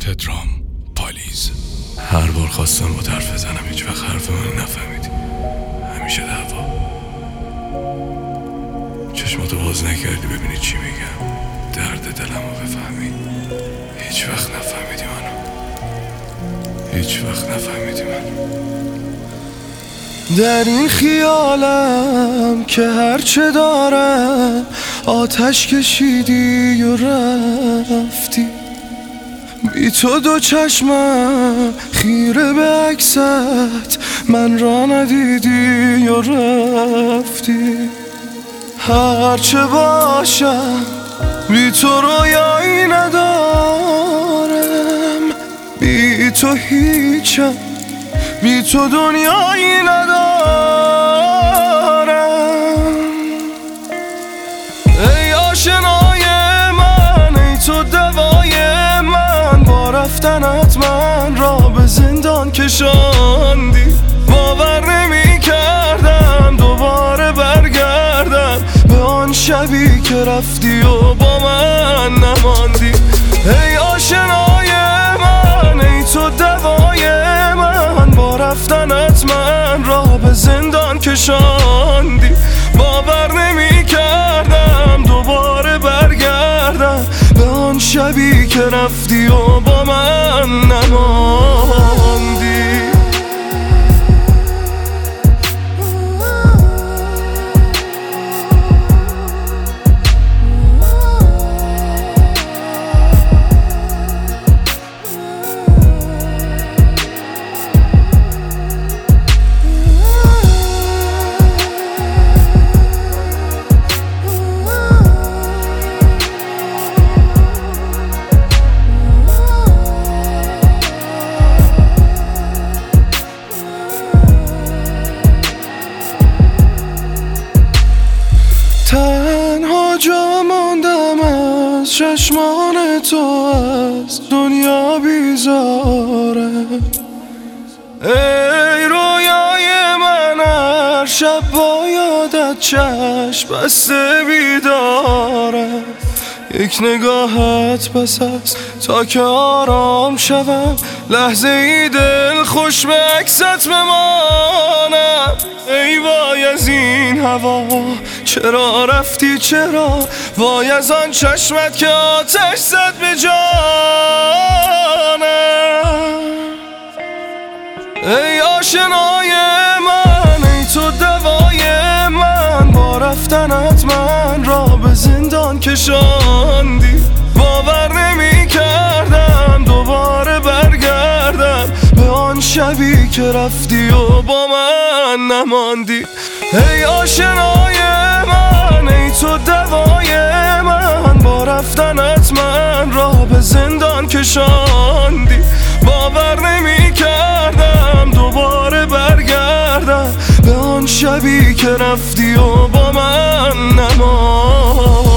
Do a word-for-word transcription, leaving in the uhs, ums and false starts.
تترام پالیز. هر بار خواستم با حرف بزنم هیچ وقت حرف من نفهمیدی. همیشه دعوا. چشماتو باز نکردی ببینی چی میگم، درد دلمو بفهمی. هیچ وقت نفهمیدی منو، هیچ وقت نفهمیدی منو. در این خیالم که هرچه دارم آتش کشیدی و رفتی، بی تو دو چشمم خیره به عکست من را ندیدی و رفتی. هرچه باشم بی تو رویایی ندارم، بی تو هیچم، بی تو دنیایی ندارم. ای آشنای من، ای تو دوای من، با رفتنت من را به زندان کشاندی. باور نمی کردم دوباره برگردم به آن شبی که رفتی و با من نماندی. ای آشنای من، ای تو دوای من، با رفتنت من را به زندان کشاندی. باور نمی کردم دوباره برگردم به آن شبی که رفتی و با من نماندی. تنها جا ماندم از چشمان تو، از دنیا بیزاره. ای رویای من، هر شب با یادت چشم بسته بیداره. یک نگاهت بس است تا که آرام شوم، لحظه ای دل خوش به عکست بمانم. ای وای از این هوا، چرا رفتی چرا؟ وای از آن چشمت که آتش زد به جانم. ای آشنای من، ای تو دوای من، با رفتنت من را به زندان کشاندی. باور نمی کردم دوباره برگردم به آن شبی که رفتی و با من نماندی. ای آشنای من، ای تو دوای من، با رفتنت من را به زندان کشاندی. باور نمی کردم دوباره برگردم به آن شبی که رفتی و با من نماندی.